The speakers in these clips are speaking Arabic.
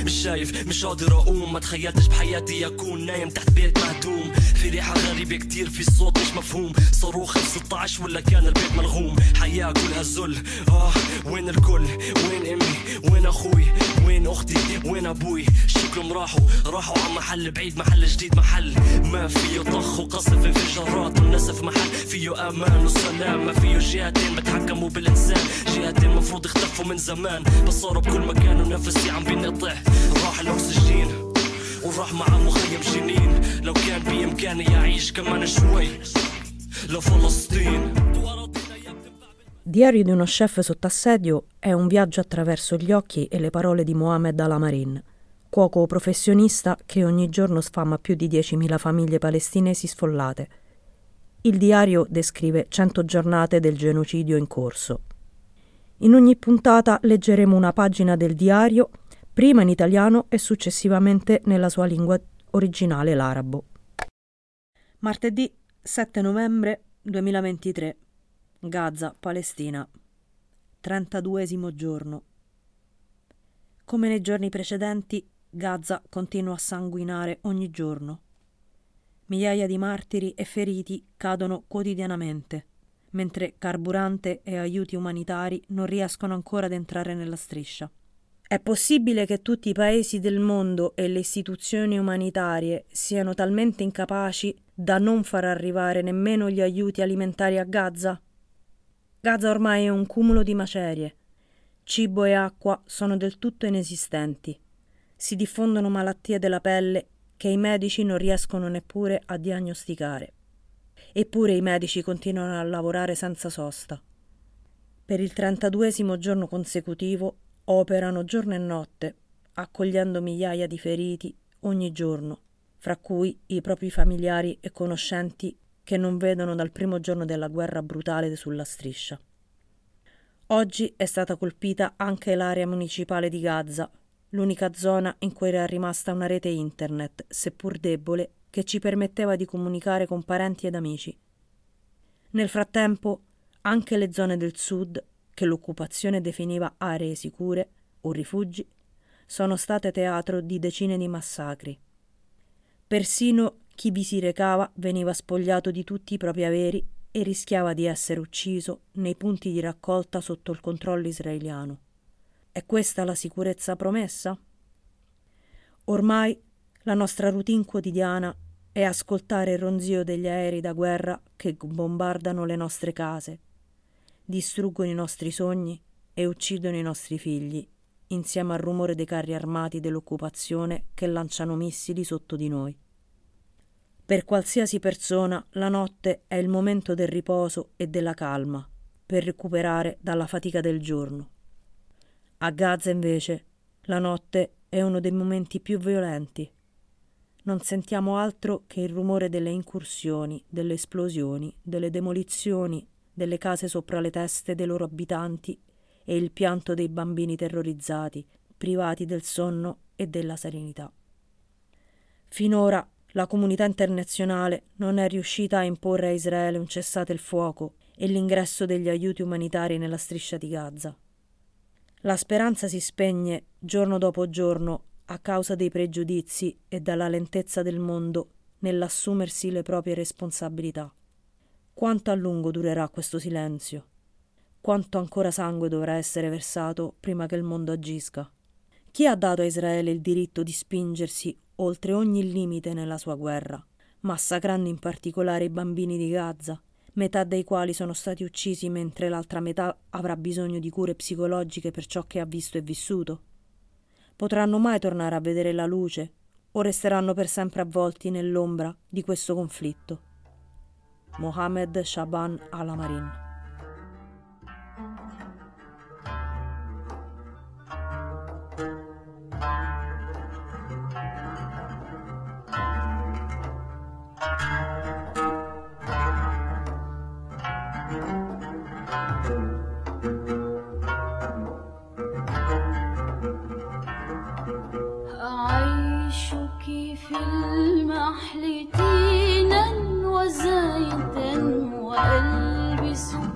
مش شايف مش قادر اقوم، ما تخيلتش بحياتي اكون نايم تحت بيت مهدوم، في ريحة غريبة كتير، في صوت مش مفهوم، صاروخ 16 ولا كان البيت ملغوم، حياة كلها ذل. وين الكل؟ وين امي؟ وين اخوي؟ وين اختي؟ وين ابوي؟ شكلهم راحوا على محل بعيد، محل جديد، محل ما فيه طخ وقصف انفجارات والنسف، محل فيه امان وسلام، ما فيه جهتين بتحكموا بالانسان، جهتين مفروض اختفوا من زمان، بس صاروا بكل مكان ونفسي عم بينقطع، راح الاكسجين وراح مع مخيم جنين، لو كان بامكاني اعيش كمان شوي لفلسطين. Diario di uno chef sotto assedio è un viaggio attraverso gli occhi e le parole di Mohamed Alamarin, cuoco professionista che ogni giorno sfama più di 10.000 famiglie palestinesi sfollate. Il diario descrive 100 giornate del genocidio in corso. In ogni puntata leggeremo una pagina del diario, prima in italiano e successivamente nella sua lingua originale, l'arabo. Martedì 7 novembre 2023. Gaza, Palestina. 32esimo giorno. Come nei giorni precedenti, Gaza continua a sanguinare ogni giorno. Migliaia di martiri e feriti cadono quotidianamente, mentre carburante e aiuti umanitari non riescono ancora ad entrare nella striscia. È possibile che tutti i paesi del mondo e le istituzioni umanitarie siano talmente incapaci da non far arrivare nemmeno gli aiuti alimentari a Gaza? Gaza ormai è un cumulo di macerie. Cibo e acqua sono del tutto inesistenti. Si diffondono malattie della pelle che i medici non riescono neppure a diagnosticare. Eppure i medici continuano a lavorare senza sosta. Per il 32esimo giorno consecutivo operano giorno e notte, accogliendo migliaia di feriti ogni giorno, fra cui i propri familiari e conoscenti che non vedono dal primo giorno della guerra brutale sulla striscia. Oggi è stata colpita anche l'area municipale di Gaza, l'unica zona in cui era rimasta una rete internet, seppur debole, che ci permetteva di comunicare con parenti ed amici. Nel frattempo, anche le zone del sud, che l'occupazione definiva aree sicure o rifugi, sono state teatro di decine di massacri. Persino chi vi si recava veniva spogliato di tutti i propri averi e rischiava di essere ucciso nei punti di raccolta sotto il controllo israeliano. È questa la sicurezza promessa? Ormai la nostra routine quotidiana è ascoltare il ronzio degli aerei da guerra che bombardano le nostre case, distruggono i nostri sogni e uccidono i nostri figli, insieme al rumore dei carri armati dell'occupazione che lanciano missili sotto di noi. Per qualsiasi persona la notte è il momento del riposo e della calma, per recuperare dalla fatica del giorno. A Gaza invece la notte è uno dei momenti più violenti. Non sentiamo altro che il rumore delle incursioni, delle esplosioni, delle demolizioni, delle case sopra le teste dei loro abitanti e il pianto dei bambini terrorizzati, privati del sonno e della serenità. Finora la comunità internazionale non è riuscita a imporre a Israele un cessate il fuoco e l'ingresso degli aiuti umanitari nella striscia di Gaza. La speranza si spegne giorno dopo giorno a causa dei pregiudizi e dalla lentezza del mondo nell'assumersi le proprie responsabilità. Quanto a lungo durerà questo silenzio? Quanto ancora sangue dovrà essere versato prima che il mondo agisca? Chi ha dato a Israele il diritto di spingersi oltre ogni limite nella sua guerra, massacrando in particolare i bambini di Gaza, metà dei quali sono stati uccisi mentre l'altra metà avrà bisogno di cure psicologiche per ciò che ha visto e vissuto? Potranno mai tornare a vedere la luce o resteranno per sempre avvolti nell'ombra di questo conflitto? Mohamed Shaban Alamarin. في المحل تينا وزايدا وألبس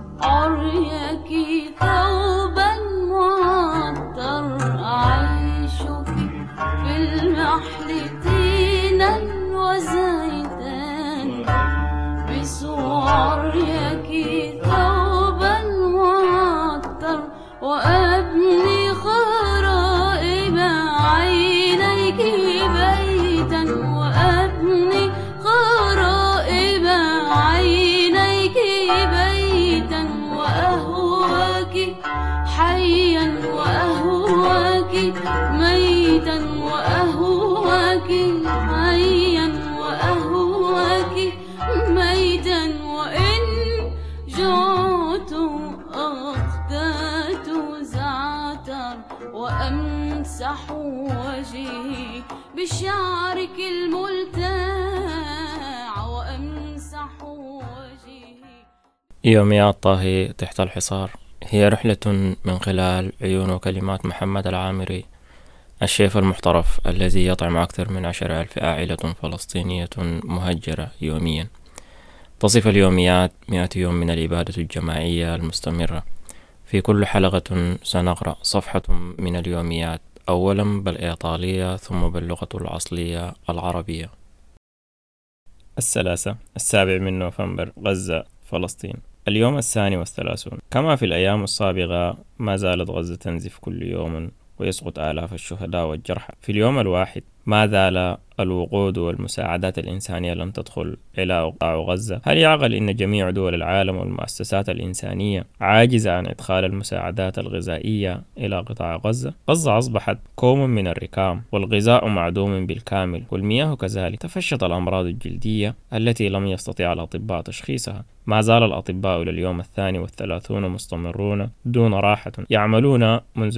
يوميات طاهي تحت الحصار هي رحلة من خلال عيون وكلمات محمد العامري، الشيف المحترف الذي يطعم أكثر من 10,000 عائلة فلسطينية مهجرة يوميا. تصف اليوميات 100 يوم من الإبادة الجماعية المستمرة. في كل حلقة سنقرأ صفحة من اليوميات، أولا بالإيطالية ثم باللغة الأصلية العربية. الثلاثة 7 نوفمبر، غزة، فلسطين. اليوم 32. كما في الأيام السابقة ما زالت غزة تنزف كل يوم ويسقط آلاف الشهداء والجرحى. في اليوم الواحد ما زال الوقود والمساعدات الإنسانية لم تدخل إلى قطاع غزة. هل يعقل أن جميع دول العالم والمؤسسات الإنسانية عاجزة عن إدخال المساعدات الغذائية إلى قطاع غزة؟ غزة أصبحت كوم من الركام، والغذاء معدوم بالكامل، والمياه كذلك. تفشت الأمراض الجلدية التي لم يستطيع الأطباء تشخيصها. ما زال الأطباء لليوم 32 مستمرون دون راحة، يعملون منذ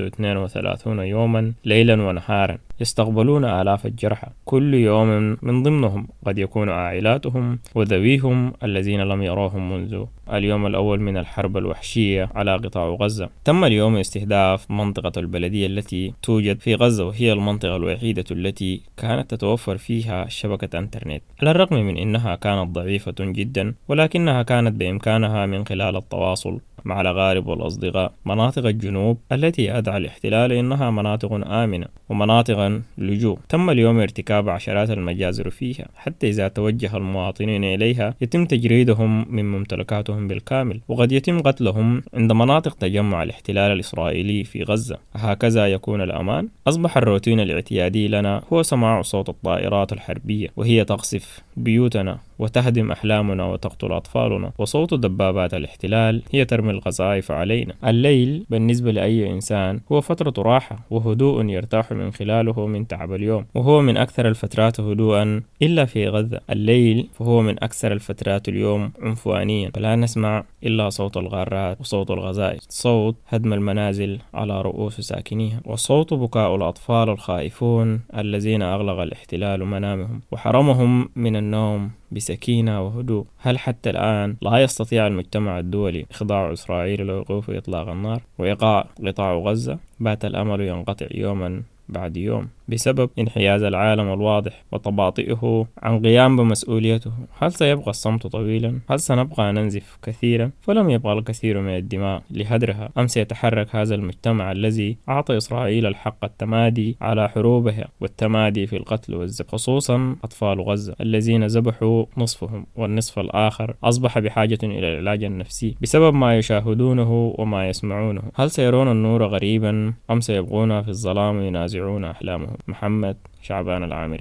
32 يوما ليلا ونهارا، يستقبلون آلاف الجرحى كل يوم، من ضمنهم قد يكون عائلاتهم وذويهم الذين لم يروهم منذ اليوم الأول من الحرب الوحشية على قطاع غزة. تم اليوم استهداف منطقة البلدية التي توجد في غزة، وهي المنطقة الوحيدة التي كانت تتوفر فيها شبكة انترنت، على الرغم من أنها كانت ضعيفة جدا، ولكنها كانت بإمكانها من خلال التواصل مع الأقارب والأصدقاء. مناطق الجنوب التي أدعى الاحتلال إنها مناطق آمنة ومناطق لجوء، تم اليوم ارتكاب عشرات المجازر فيها، حتى إذا توجه المواطنين إليها يتم تجريدهم من ممتلكاتهم بالكامل، وقد يتم قتلهم عند مناطق تجمع الاحتلال الإسرائيلي في غزة. هكذا يكون الأمان. أصبح الروتين الاعتيادي لنا هو سماع صوت الطائرات الحربية وهي تقصف بيوتنا وتهدم أحلامنا وتقتل أطفالنا، وصوت دبابات الاحتلال هي ترمي القذائف علينا. الليل بالنسبة لأي إنسان هو فترة راحة وهدوء يرتاح من خلاله من تعب اليوم، وهو من أكثر الفترات هدوءا إلا في غزة. الليل فهو من أكثر الفترات اليوم عنفوانيا، فلا نسمع إلا صوت الغارات وصوت الغزائف، صوت هدم المنازل على رؤوس ساكنيها، وصوت بكاء الأطفال الخائفون الذين أغلق الاحتلال منامهم وحرمهم من النوم بسكينة وهدوء. هل حتى الآن لا يستطيع المجتمع الدولي إخضاع إسرائيل لوقوف إطلاق النار وإيقاع قطاع غزة؟ بات الأمل ينقطع يوما بعد يوم بسبب انحياز العالم الواضح وتباطئه عن قيام بمسؤوليته. هل سيبقى الصمت طويلا؟ هل سنبقى ننزف كثيرا فلم يبقى الكثير من الدماء لهدرها؟ أم سيتحرك هذا المجتمع الذي أعطى إسرائيل الحق التمادي على حروبها والتمادي في القتل والذبح، خصوصا أطفال غزة الذين ذبحوا نصفهم والنصف الآخر أصبح بحاجة إلى العلاج النفسي بسبب ما يشاهدونه وما يسمعونه؟ هل سيرون النور غريبا أم سيبقون في الظلام ينازعون أحلامهم؟ محمد شعبان العامري.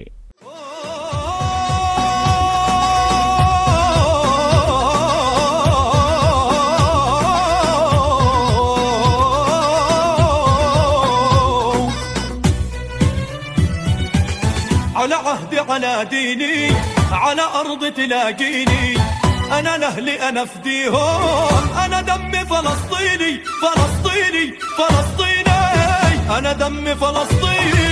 على عهدي على ديني على أرض تلاقيني، أنا لأهلي أنا فديهم، أنا دمي فلسطيني فلسطيني فلسطيني، أنا دمي فلسطيني.